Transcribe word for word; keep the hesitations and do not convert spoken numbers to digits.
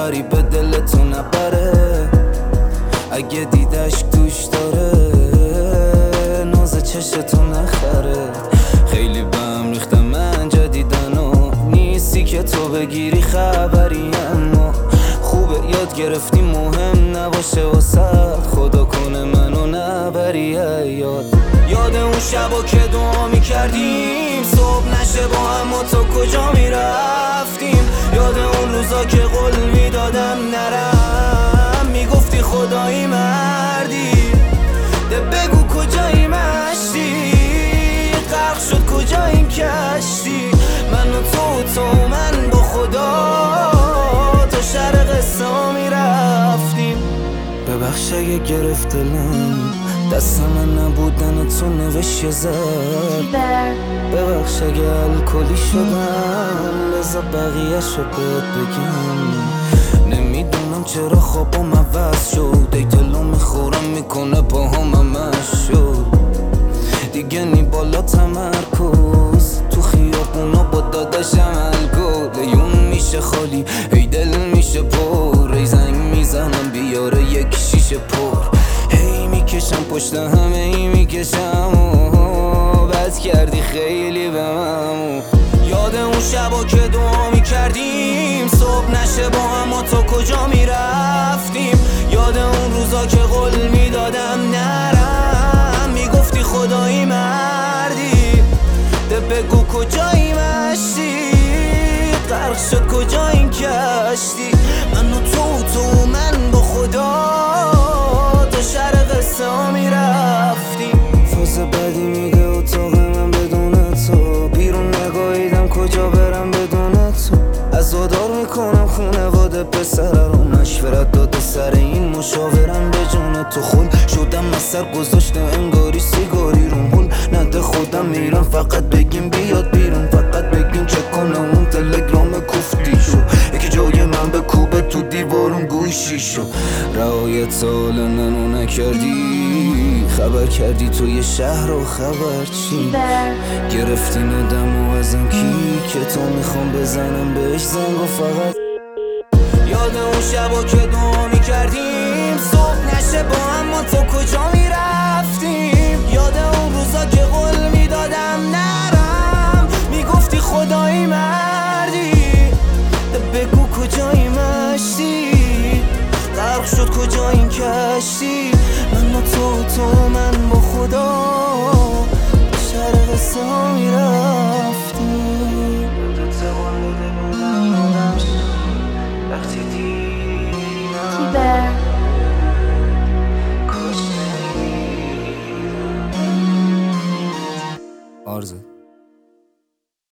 غریبه دلتو نبره، اگه دیدش دوش داره ناز چشتو نخره. خیلی بهم ریختم من جدیدن و نیستی که تو بگیری خبری، اما خوبه یاد گرفتی مهم نباشه واسه خدا کنه منو نبری یاد. یاد اون شبا که دعا میکردیم صبح نشه با هم و تو کجا میرفتیم. یاد اون روزا که قول میدادم نرم، میگفتی خدایی مردی. ده بگو کجایی مشتی، غرق شد کجا این کشتی. من و تو تو من با خدا تا شرق قصه میرفتیم. ببخش اگه گرفت دلم دست من نبودن و تو نوشت یه زد. ببخش اگه الکلی شدم بذار بقیه‌شو بهت بگم. نمیدونم چرا خوابم عوض شد، ای دلو میخورم میکنه پاهم همش شد. دیگه نی بالا تمرکز تو خیابونا با داداشم الگل. ایون میشه خالی ای دل میشه پر، ای زنگ میزنم بیاره یک شیشه پر. هی میکشم پشت همه ای میکشم و بد کردی خیلی به من. یاد اون شبا که دعا میکردیم صبح نشه با هم و تو کجا میرفتیم. یاد اون روزا که قول میدادم نرم، میگفتی خدایی مردی. ده بگو کجایی مشتی، غرق شد کجا این کشتی. من و تو تو من با خدا تا شرق قصه میرفتیم. فاز بدی میده اتاق من بدون تو، بیرون نگاهیدم کجا برم بدون تو. عزادار میکنم خونواده پسره رو، مشورت داده سر این مشاورم به جون تو. خل شدم از سر گذاشتم انگاری سیگاری رو هل نده خودم میرم فقط بگیم بیاد بیرون. فقط بگیم چک کنم اون تلگرام کوفتی شو، یکی جای من به کوبه تو دیوارون گوی شیشو. رعایت حال منو نکردی، خبر کردی تو یه شهر و خبر چی. گرفتی ندم و ازم کی که تو میخوام بزنم بهش زنگ و فقط. یاد اون شبا که دعا میکردیم صبح نشه با هم و تو کجا میرفتیم. یاد اون روزا که قول میدادم نرم، میگفتی خدایی مردی. ده بگو کجایی مشتی، غرق شد کجا این کشتی. من و تو تو من با خدا شرق قصه میرم.